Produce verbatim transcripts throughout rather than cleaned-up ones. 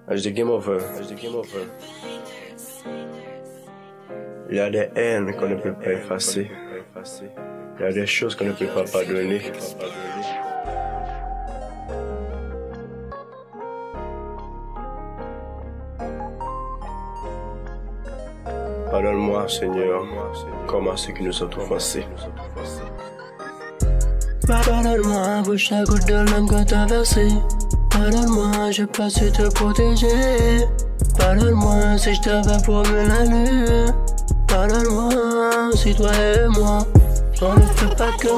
H D Game Over. H D Game Over. Il y a des haines qu'on ne peut pas effacer. Il y a des choses qu'on ne peut pas pardonner. Pardonne-moi, Seigneur, comme à ceux qui nous ont offensés. Pardonne-moi pour chaque goutte de larmes que t'as versé. Pardonne-moi, j'ai pas su te protéger. Pardonne-moi si je t'avais promis la lune. Pardonne-moi si toi et moi, on ne fait pas que.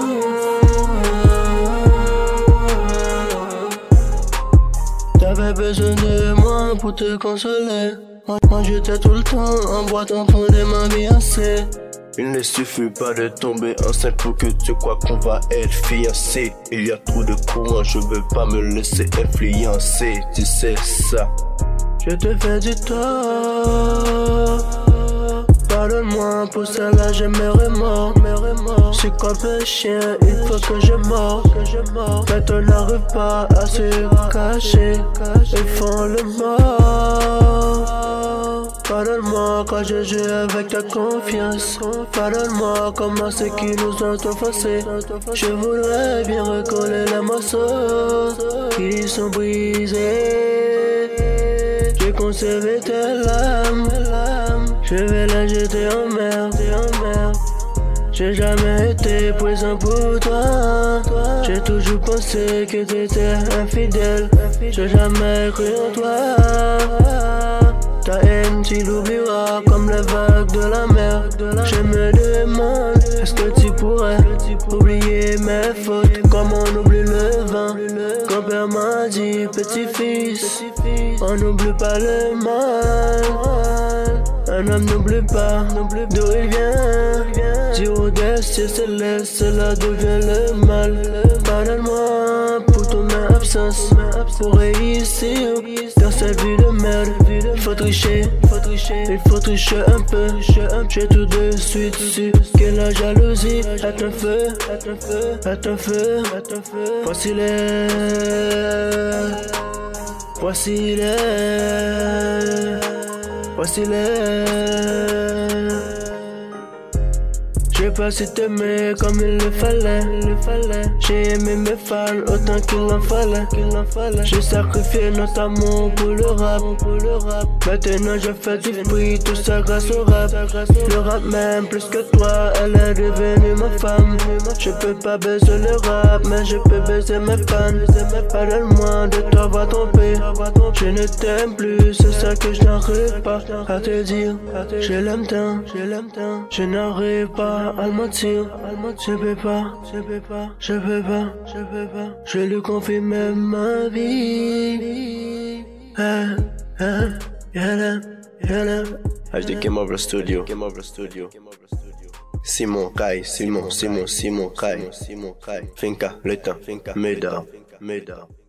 T'avais besoin de moi pour te consoler. Moi j'étais tout le temps en boîte en train de m'ambiancer. Il ne suffit pas de tomber enceinte pour que tu crois qu'on va être fiancé. Il y a trop de courant, je veux pas me laisser influencer. Tu sais ça. Je te fais du tort. Pardonne-moi pour cela, j'ai mes remords. Je suis comme un chien, il faut que je morde. Quand on n'arrive pas à se cacher, ils font le mort. Pardonne-moi quand je joue avec ta confiance. Pardonne-moi comme à ceux qui nous ont offensés. Je voudrais bien recoller les morceaux qui sont brisés. J'ai conservé tes larmes, je vais la jeter en mer. J'ai jamais été présent pour toi. J'ai toujours pensé que t'étais infidèle. J'ai jamais cru en toi. Ta haine tu l'oublieras comme les vagues de la mer. Je me demande, est-ce que tu pourrais oublier mes fautes comme on oublie le vin. Grand-père m'a dit, petit-fils, on n'oublie pas le mal. Un homme n'oublie pas d'où il vient. Dire au destin céleste, cela devient le mal. Pardonne-moi pour toute ma absence. Pour réussir dans cette vie de merde, il faut tricher, il faut tricher un peu. J'ai tout de suite su que la jalousie est un feu, est un feu. Voici les, voici les, voici les. J'ai pas su t'aimer comme il le fallait. J'ai aimé mes fans autant qu'il en fallait. J'ai sacrifié notre amour pour le rap. Maintenant je fais du prix, tout ça grâce au rap. Le rap même plus que toi, elle est devenue ma femme. Je peux pas baiser le rap, mais je peux baiser mes fans. Pardonne-moi de t'avoir trompé. Je ne t'aime plus, c'est ça que je n'arrive pas à te dire. Je l'aime tant, je n'arrive pas à le mentir. Je peux pas, je peux pas, je peux pas, je peux pas. Je lui confie même ma vie. Ah, ah, y'a y'a H D Game Over Studio. Simon Kai, Simon, Simon, Simon Kai. Finca, le temps, Meda, Meda.